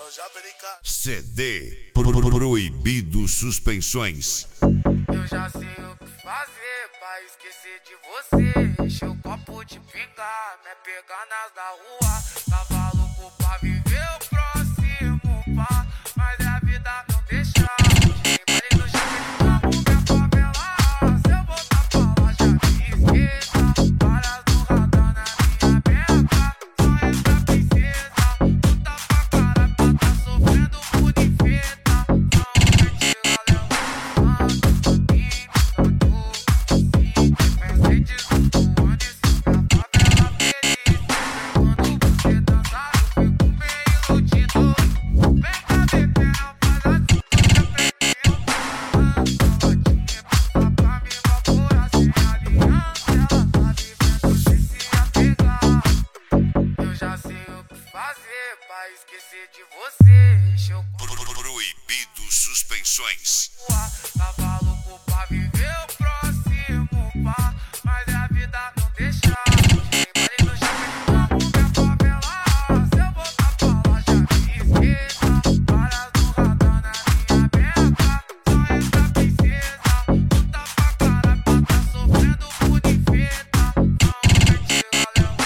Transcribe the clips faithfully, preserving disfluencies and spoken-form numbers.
C D Proibido Suspensões. Eu já sei o que fazer pra esquecer de você. Encher o copo de pinga, me pegar nas da rua. Tava louco pra viver o próximo pá, mas a vida não deixa. Cheguei no chão de carro, minha favela. Se eu voltar pra lá, já me esqueça. Várias do radar na minha beca. Só entra princesa, puta pra cara, pra tá sofrendo por defeita. Não mete galera, pra esquecer de você. Encheu Proibido Suspensões. tava louco pra viver o próximo pá, mas a vida não deixa. Cheguei no chão de carro, minha favela. Se eu voltar pra lá, já me esqueça. Várias do radar na minha beca. Só entra princesa, puta pra cara, pra tá sofrendo por defeita. Não mete galera,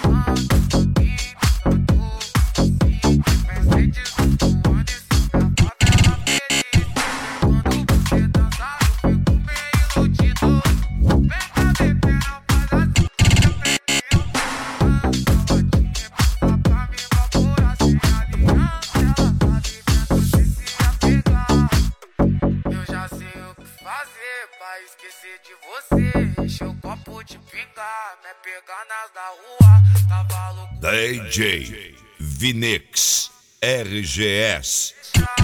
pra esquecer de você. Encher o copo de pinga, me pegar nas da rua. Tava louco D J Vinix R G S. pra